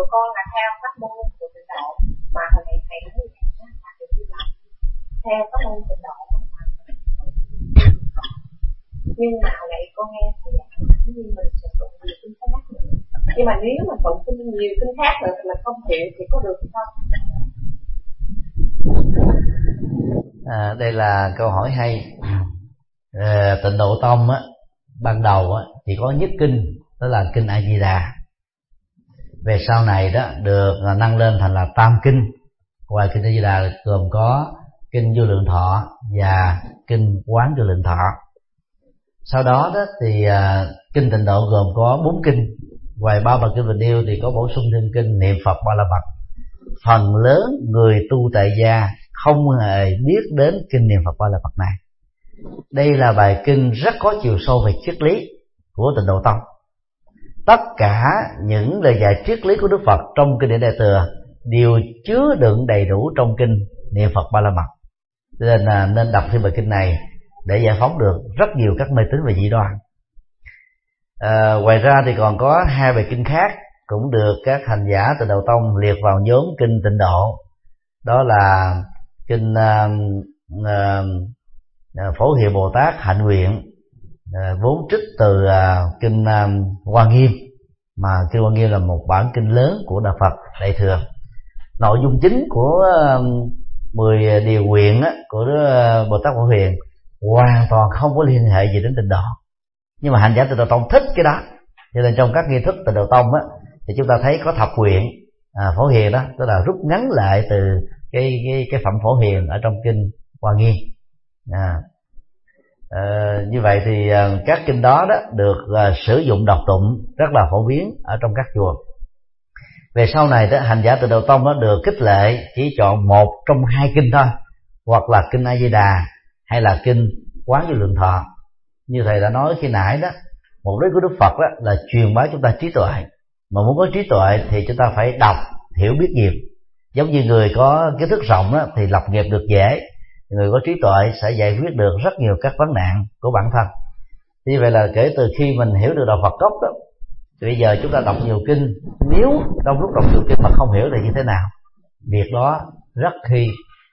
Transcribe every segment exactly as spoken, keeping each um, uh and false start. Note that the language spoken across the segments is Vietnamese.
tụi con là theo pháp môn của Tịnh Độ, mà hồi này thầy nói là là được như vậy, theo pháp môn Tịnh Độ. Nhưng mà hồi nãy con nghe thầy dạy là như mình sẽ tụng nhiều kinh khác nữa, nhưng mà nếu mà tụng kinh nhiều kinh khác nữa thì mình không hiểu thì có được không? À, đây là câu hỏi hay. À, Tịnh Độ Tông á, ban đầu á, chỉ có nhất kinh, đó là kinh A Di Đà. Về sau này đó được nâng lên thành là tam kinh. Ngoài kinh A Di Đà gồm có kinh Vô Lượng Thọ và kinh Quán Vô Lượng Thọ. Sau đó đó thì à, kinh Tịnh Độ gồm có bốn kinh. Ngoài ba bài kinh Bình Yêu thì có bổ sung thêm kinh Niệm Phật Ba La Mật. Phần lớn người tu tại gia không hề biết đến kinh Niệm Phật Ba La Mật này. Đây là bài kinh rất có chiều sâu về triết lý của Tịnh Độ Tông. Tất cả những lời dạy triết lý của Đức Phật trong kinh Điển Đại Thừa đều chứa đựng đầy đủ trong kinh Niệm Phật Ba La Mật. Nên là nên đọc thêm bài kinh này để giải phóng được rất nhiều các mê tín và dị đoan. À, ngoài ra thì còn có hai bài kinh khác cũng được các hành giả Tịnh Độ Tông liệt vào nhóm kinh Tịnh Độ. Đó là kinh uh, uh, Phổ Hiền Bồ Tát Hạnh Nguyện, uh, vốn trích từ uh, kinh uh, Hoa Nghiêm, mà kinh Hoa Nghiêm là một bản kinh lớn của Đạo Phật Đại Thừa. Nội dung chính của uh, mười điều nguyện uh, của uh, Bồ Tát Phổ Hiền hoàn toàn không có liên hệ gì đến Tịnh Độ, nhưng mà hành giả Tịnh Độ Tông thích cái đó, cho nên trong các nghi thức Tịnh Độ Tông á thì chúng ta thấy có thập nguyện à, Phổ Hiền, đó tức là rút ngắn lại từ cái cái cái phẩm Phổ Hiền ở trong kinh Hoa Nghiêm. À, à, như vậy thì à, các kinh đó đó được à, sử dụng đọc tụng rất là phổ biến ở trong các chùa. Về sau này đó, hành giả Tịnh Độ Tông đó được khích lệ chỉ chọn một trong hai kinh thôi, hoặc là kinh A Di Đà hay là kinh Quán Vô Lượng Thọ. Như thầy đã nói khi nãy đó, mục đích của Đức Phật đó là truyền bá chúng ta trí tuệ. Mà muốn có trí tuệ thì chúng ta phải đọc, hiểu biết nhiều. Giống như người có kiến thức rộng đó, thì lập nghiệp được dễ. Người có trí tuệ sẽ giải quyết được rất nhiều các vấn nạn của bản thân. Như vậy là kể từ khi mình hiểu được đạo Phật gốc đó, thì bây giờ chúng ta đọc nhiều kinh. Nếu trong lúc đọc nhiều kinh mà không hiểu thì như thế nào? Việc đó rất khi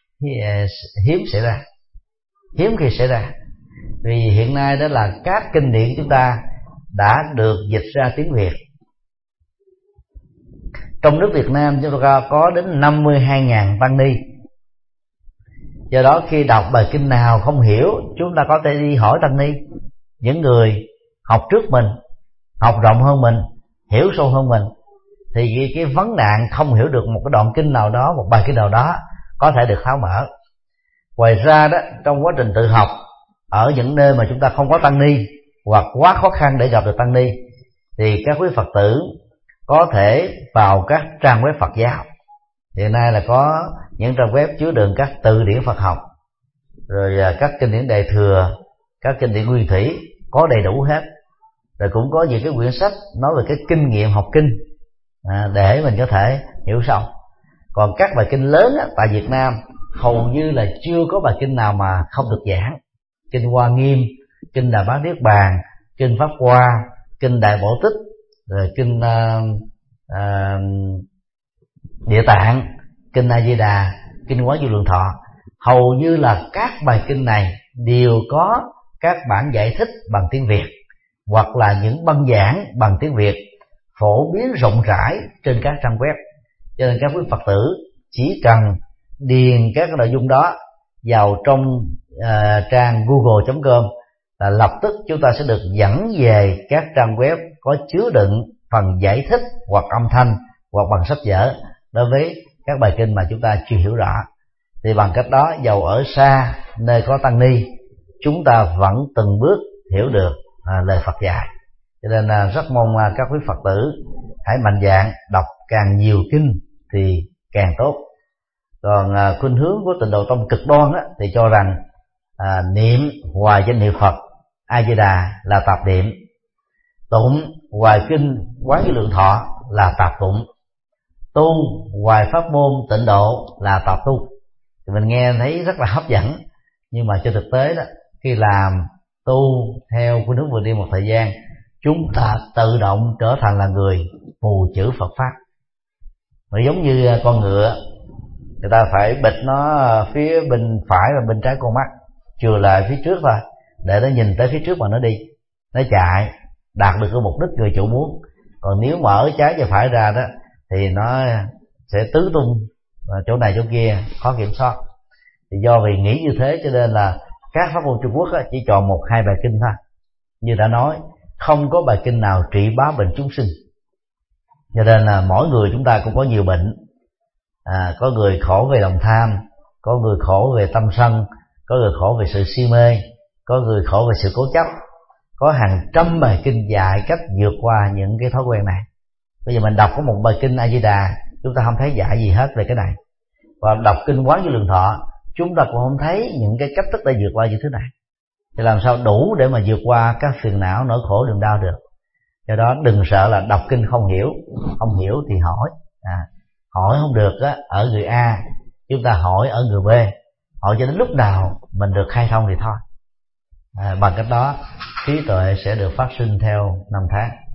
hiếm xảy ra. Hiếm khi xảy ra. Vì hiện nay đó là các kinh điển chúng ta đã được dịch ra tiếng Việt. Trong nước Việt Nam chúng ta có đến năm mươi hai nghìn tăng ni. Do đó khi đọc bài kinh nào không hiểu, chúng ta có thể đi hỏi tăng ni, những người học trước mình, học rộng hơn mình, hiểu sâu hơn mình, thì cái, cái vấn nạn không hiểu được một cái đoạn kinh nào đó, một bài kinh nào đó có thể được tháo mở. Ngoài ra đó, trong quá trình tự học ở những nơi mà chúng ta không có tăng ni hoặc quá khó khăn để gặp được tăng ni, thì các quý Phật tử có thể vào các trang web Phật giáo. Hiện nay là có những trang web chứa đựng các từ điển Phật học, rồi các kinh điển Đại Thừa, các kinh điển Nguyên Thủy, có đầy đủ hết. Rồi cũng có những cái quyển sách nói về cái kinh nghiệm học kinh à, để mình có thể hiểu sâu. Còn các bài kinh lớn á, tại Việt Nam hầu như là chưa có bài kinh nào mà không được giảng. Kinh Hoa Nghiêm, kinh Đà Bát Niết Bàn, kinh Pháp Hoa, kinh Đại Bổ Tích, rồi kinh uh, uh, Địa Tạng, kinh A Di Đà, kinh Quán Vô Lượng Thọ. Hầu như là các bài kinh này đều có các bản giải thích bằng tiếng Việt, hoặc là những băng giảng bằng tiếng Việt phổ biến rộng rãi trên các trang web. Cho nên các quý Phật tử chỉ cần điền các nội dung đó vào trong uh, trang google chấm com là lập tức chúng ta sẽ được dẫn về các trang web có chứa đựng phần giải thích hoặc âm thanh hoặc bằng sách vở đối với các bài kinh mà chúng ta chưa hiểu rõ. Thì bằng cách đó, dầu ở xa nơi có tăng ni, chúng ta vẫn từng bước hiểu được à, lời Phật dạy. Cho nên là rất mong à, các quý Phật tử hãy mạnh dạn đọc càng nhiều kinh thì càng tốt. Còn à, khuynh hướng của Tịnh Độ Tông cực đoan á, thì cho rằng à, niệm hoài danh niệm Phật A Di Đà là tạp niệm, tụng hoài kinh Quán Vô Lượng Thọ là tạp tụng, tu hoài pháp môn Tịnh Độ là tạp tu. Thì mình nghe thấy rất là hấp dẫn, nhưng mà trên thực tế đó, khi làm tu theo khuynh hướng vừa đi một thời gian, chúng ta tự động trở thành là người phù chữ Phật pháp. Mà giống như con ngựa, người ta phải bịt nó phía bên phải và bên trái con mắt, chừa lại phía trước thôi, để nó nhìn tới phía trước mà nó đi, nó chạy, đạt được cái mục đích người chủ muốn. Còn nếu mở trái và phải ra đó thì nó sẽ tứ tung chỗ này chỗ kia, khó kiểm soát. Thì do vì nghĩ như thế cho nên là các pháp môn Trung Quốc chỉ chọn một hai bài kinh thôi. Như đã nói, không có bài kinh nào trị bá bệnh chúng sinh. Cho nên là mỗi người chúng ta cũng có nhiều bệnh. À, có người khổ về lòng tham, có người khổ về tâm sân, có người khổ về sự si mê, có người khổ về sự cố chấp. Có hàng trăm bài kinh dạy cách vượt qua những cái thói quen này. Bây giờ mình đọc có một bài kinh A Di Đà, chúng ta không thấy dạy gì hết về cái này. Và đọc kinh Quán Vô Lượng Thọ, chúng ta cũng không thấy những cái cách thức để vượt qua những thứ này. Thì làm sao đủ để mà vượt qua các phiền não, nỗi khổ, niềm đau được. Do đó đừng sợ là đọc kinh không hiểu. Không hiểu thì hỏi. À, hỏi không được á, ở người A, chúng ta hỏi ở người B. Hỏi cho đến lúc nào mình được khai thông thì thôi. À, bằng cách đó trí tuệ sẽ được phát sinh theo năm tháng.